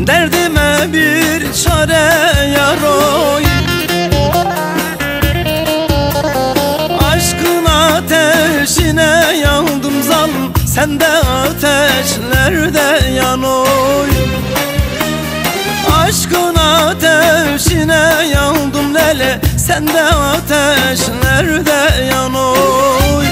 Derdime bir çare yaroy. Aşkın ateşine yandım zalim, sen de ateşlerde yanoy. Aşkın ateşine yandım lele, sen de ateşlerde yanoy.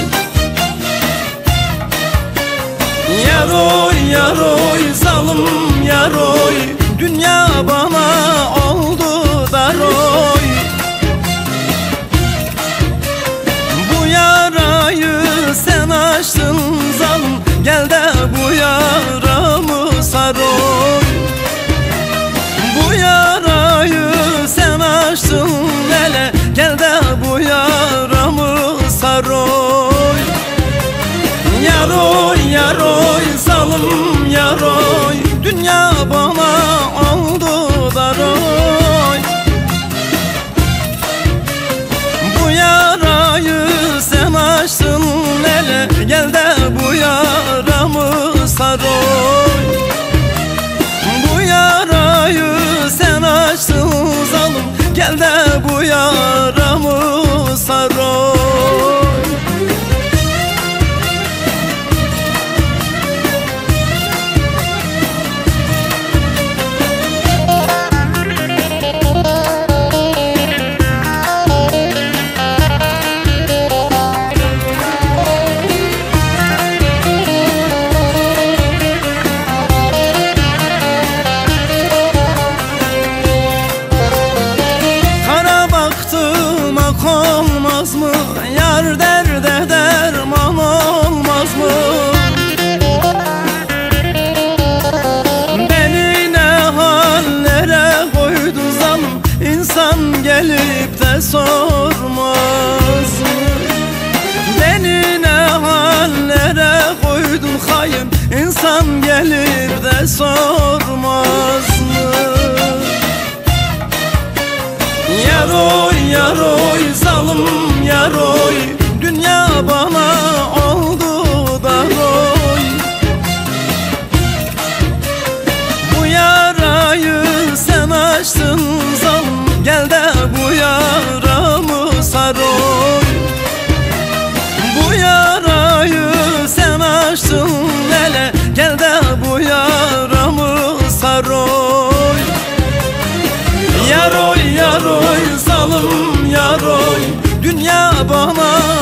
Yaroy yaroy zalim yaroy, dünya bana oldu daroy. Bu yarayı sen açtın zalim, gel de bu yaramı saroy. Bu yarayı sen açtın hele, gel de bu yaramı saroy. Yaroy yaroy zalim yaroy, dünya bana oldu daroy. Bu yarayı sen açtın hele, gel de bu yaramı saroy. Bu yarayı sen açtın zalim, gel de bu yaramı saroy. Olmaz mı? Yar derde derman olmaz mı? Beni ne hallere koydu zalim, İnsan gelip de sormaz mı? Beni ne hallere koydun hain, İnsan gelip de sormaz mı? Yaroy yaroy zalim yaroy, dünya bana oldu daroy. Bu yarayı sen açtın zalim, gel de bu yaramı saroy. Bu yarayı sen açtın hele, gel de bu yaramı saroy. Yaroy yaroy zalim yaroy, dünya bana